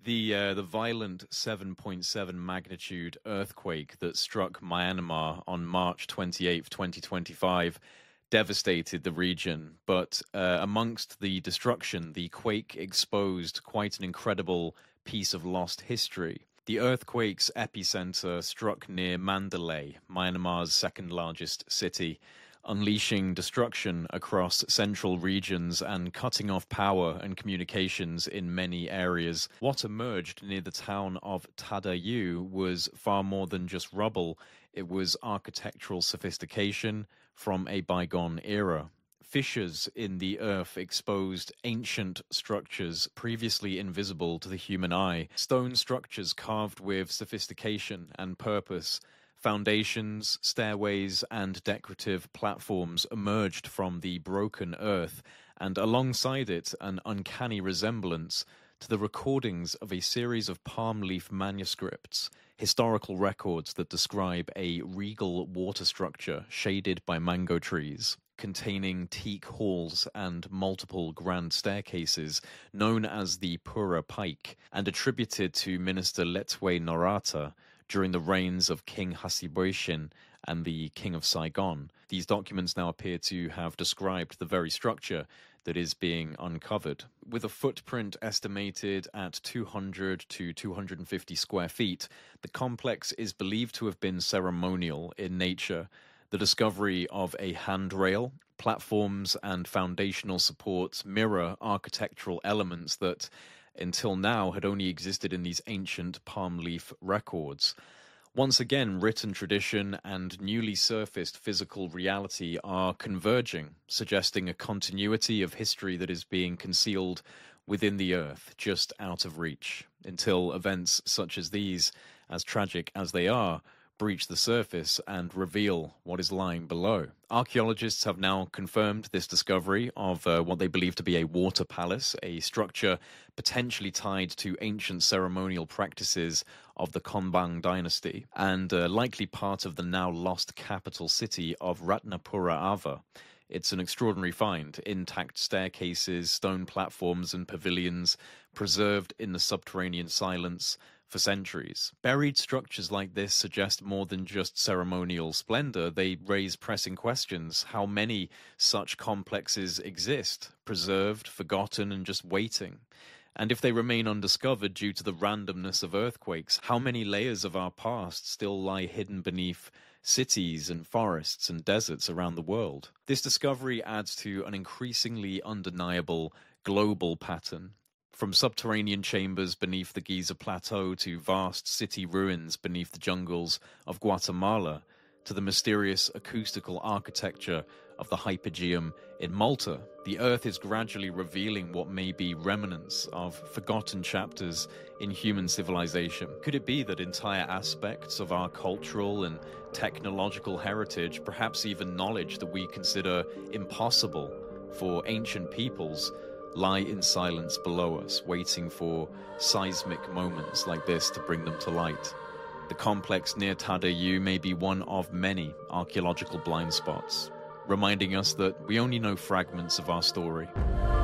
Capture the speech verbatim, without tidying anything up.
The uh, the violent seven point seven magnitude earthquake that struck Myanmar on March twenty-eighth, twenty twenty-five devastated the region. But uh, amongst the destruction, the quake exposed quite an incredible piece of lost history. The earthquake's epicenter struck near Mandalay, Myanmar's second largest city, unleashing destruction across central regions and cutting off power and communications in many areas. What emerged near the town of Tadayu was far more than just rubble. It was architectural sophistication from a bygone era. Fissures in the earth exposed ancient structures previously invisible to the human eye. Stone structures carved with sophistication and purpose. Foundations, stairways, and decorative platforms emerged from the broken earth, and alongside it, an uncanny resemblance to the recordings of a series of palm leaf manuscripts, historical records that describe a regal water structure shaded by mango trees, containing teak halls and multiple grand staircases, known as the Pura Pike, and attributed to Minister Letwe Norata during the reigns of King Hasibuishin and the King of Saigon. These documents now appear to have described the very structure that is being uncovered. With a footprint estimated at two hundred to two hundred fifty square feet, the complex is believed to have been ceremonial in nature. The discovery of a handrail, platforms, and foundational supports mirror architectural elements that until now had only existed in these ancient palm leaf records. Once again, written tradition and newly surfaced physical reality are converging, suggesting a continuity of history that is being concealed within the earth, just out of reach, until events such as these, as tragic as they are, breach the surface and reveal what is lying below. Archaeologists have now confirmed this discovery of uh, what they believe to be a water palace, a structure potentially tied to ancient ceremonial practices of the Konbang dynasty, and uh, likely part of the now lost capital city of Ratnapura Ava. It's an extraordinary find. Intact staircases, stone platforms, and pavilions preserved in the subterranean silence for centuries. Buried structures like this suggest more than just ceremonial splendor. They raise pressing questions. How many such complexes exist, preserved, forgotten, and just waiting? And if they remain undiscovered due to the randomness of earthquakes, how many layers of our past still lie hidden beneath cities and forests and deserts around the world? This discovery adds to an increasingly undeniable global pattern. From subterranean chambers beneath the Giza Plateau to vast city ruins beneath the jungles of Guatemala, to the mysterious acoustical architecture of the Hypogeum in Malta, the Earth is gradually revealing what may be remnants of forgotten chapters in human civilization. Could it be that entire aspects of our cultural and technological heritage, perhaps even knowledge that we consider impossible for ancient peoples, lie in silence below us, waiting for seismic moments like this to bring them to light? The complex near Tadayu may be one of many archaeological blind spots, reminding us that we only know fragments of our story.